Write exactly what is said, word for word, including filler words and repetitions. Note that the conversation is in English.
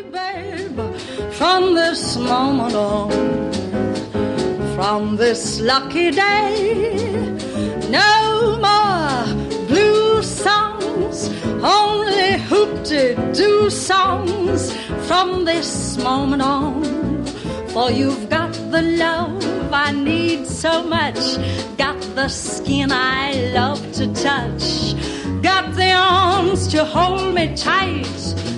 babe, from this moment on, from this lucky day, no more blue songs, only hoop-de-doo songs from this moment on. For you've got the love I need so much, got the skin I love to touch, got the arms to hold me tight,